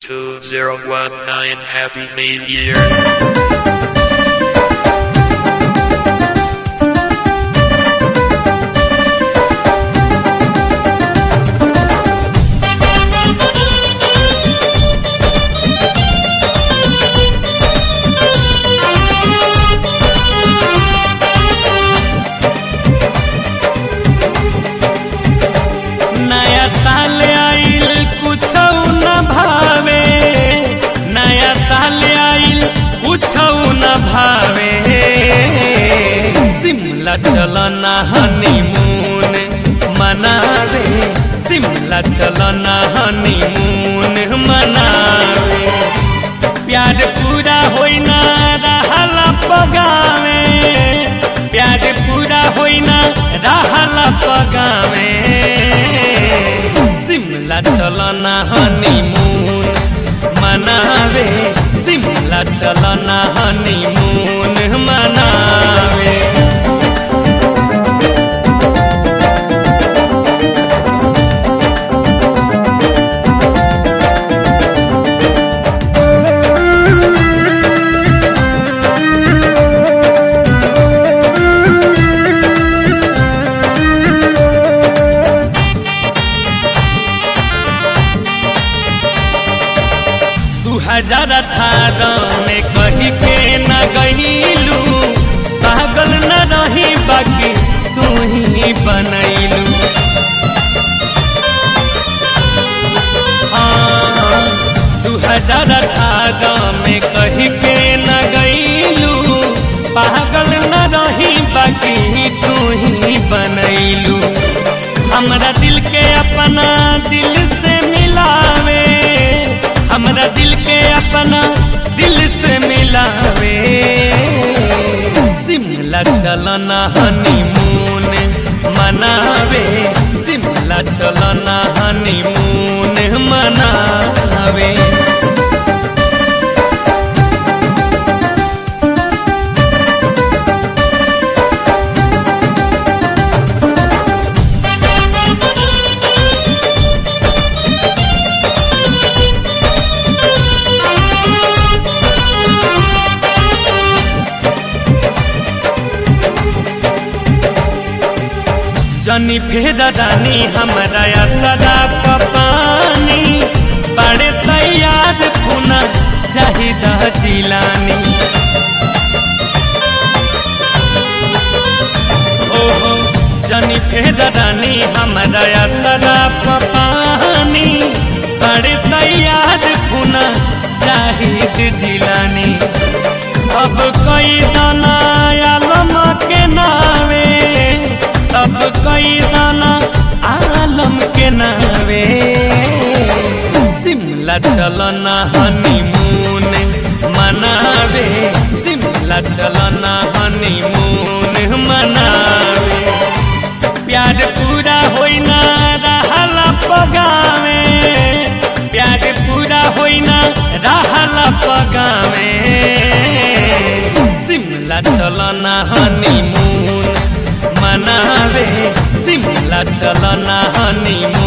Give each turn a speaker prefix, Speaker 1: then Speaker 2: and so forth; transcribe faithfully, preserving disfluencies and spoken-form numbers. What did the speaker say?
Speaker 1: two zero one nine Happy New Year.
Speaker 2: नया साल आइल कुछौ न भावे, नया साल आइल कुछौ न भावे। शिमला चलना हनीमून मनावे, शिमला चलना हनीमून मनावे। प्यार पूरा होई ना रहला पगावे, प्यार पूरा होई ना रहला पगावे। शिमला चलना हनीमून मनावे, शिमला चलना हनीमून मनावे। दू हजार अठारह में कही के न गईलू, पागल न रही बाकी तू ही बनैलू। हाँ, दू हजार अठारह में कही के न गईलू, पागल न रही बाकी तू ही बनैलू। हमरा दिल के अपना दिल से मिलावे, हमरा दिल के अपना दिल से मिलावे। शिमला चलना हनीमून मनावे, शिमला चलना हनीमून मनावे। जनी फेर रानी हमरा सदा पपानी, बड़े तैयार पुना चाहिदा जिलानी। ओहो जनी फेर रानी हमरा सदा पपानी, बड़े तैयार पुना चाहिद जिलानी। सब कई दाना आलम के नावे, सब कई दाना आलम के नावे। शिमला चलना हनीमून मनावे, शिमला चलना हनीमून मनावे। प्यार पूरा होई ना रहला पगावे, प्यार पूरा होई ना रहला पगावे। शिमला चलना हनीमून मनावे, शिमला चलना हनीमून